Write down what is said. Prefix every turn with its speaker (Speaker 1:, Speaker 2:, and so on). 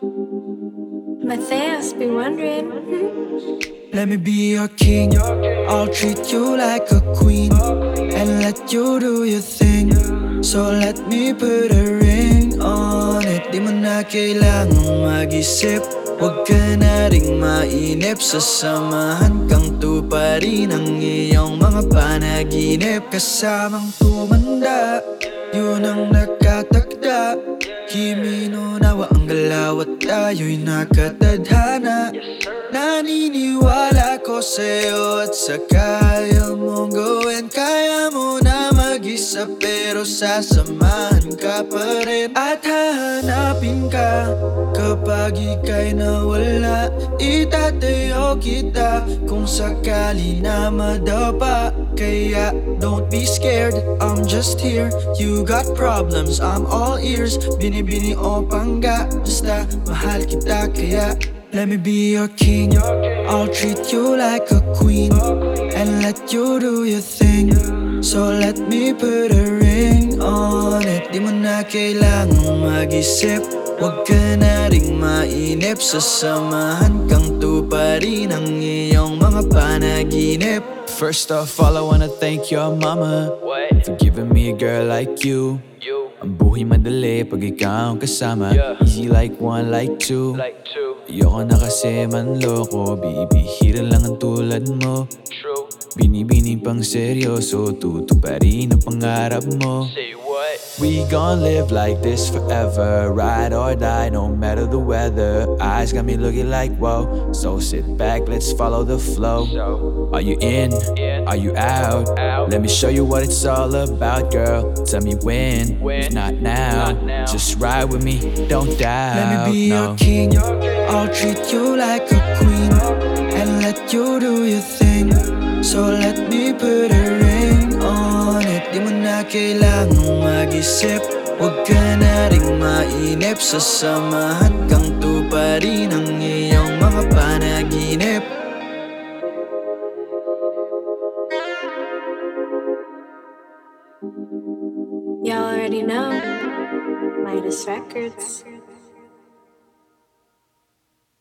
Speaker 1: Matthias be wondering.
Speaker 2: Let me be your king. I'll treat you like a queen and let you do your thing. So let me put a ring on it. Di mo na kailangang mag-isip. Huwag ka na ring mainip. Sasamahan kang tuparin ang iyong mga panaginip. Kasamang tumanda, yun ang nakatakda. Kimi no nawa ang galaw at tayo'y nakatadhana. Naniniwala ko sa'yo at sa kaya mong gawin. Kaya mo na mag-isa pero sasamahan ka pa rin. At hahanapin ka kapag ika'y nawala. Itatayo kita kung sakali na madapa. Kaya don't be scared, I'm just here. You got problems, I'm all ears. Binibini o pangga, basta mahal kita kaya let me be your king. I'll treat you like a queen and let you do your thing. So let me put a ring on it. Di mo na kailangang mag-isip. Huwag ka na ring mainip. Sasamahan kang tuparin ang iyong mga panaginip.
Speaker 3: First off, all I wanna thank your mama for giving me a girl like you. Ang buhay madali pag ikaw ang kasama. Easy like one, like two. Ayoko na kasi manloko. Bibihira lang ang tulad mo. Binibini pang seryoso. Tutuparin ang pangarap mo. We gon' live like this forever. Ride or die, no matter the weather. Eyes got me looking like whoa. So sit back, let's follow the flow. Are you in? Are you out? Let me show you what it's all about, girl. Tell me when, if not now. Just ride with me, don't doubt.
Speaker 2: Let me be your king. I'll treat you like a queen and let you do your thing. So let me put a ring on it. Di mo na kailangang mag-isip. Huwag ka na ring mainip. Sasamahan kang tuparin ang iyong mga panaginip.
Speaker 1: Y'all already know. Midas Records.